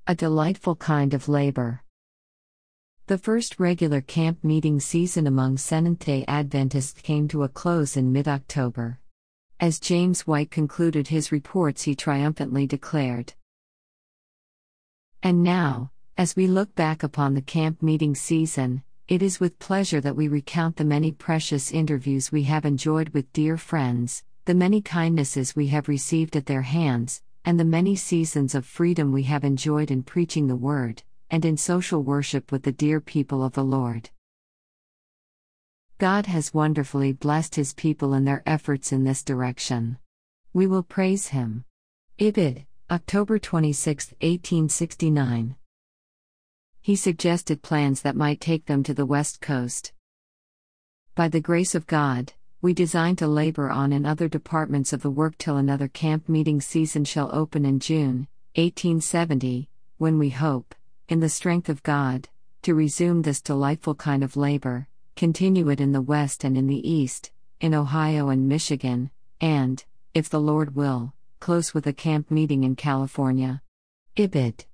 A delightful kind of labor. The first regular camp meeting season among Seventh-day Adventists came to a close in mid-October. As James White concluded his reports, he triumphantly declared, "And now, as we look back upon the camp meeting season, it is with pleasure that we recount the many precious interviews we have enjoyed with dear friends, the many kindnesses we have received at their hands, and the many seasons of freedom we have enjoyed in preaching the Word, and in social worship with the dear people of the Lord. God has wonderfully blessed His people in their efforts in this direction. We will praise Him." Ibid, October 26, 1869. He suggested plans that might take them to the West Coast. "By the grace of God, we design to labor on in other departments of the work till another camp meeting season shall open in June, 1870, when we hope, in the strength of God, to resume this delightful kind of labor, continue it in the West and in the East, in Ohio and Michigan, and, if the Lord will, close with a camp meeting in California." Ibid.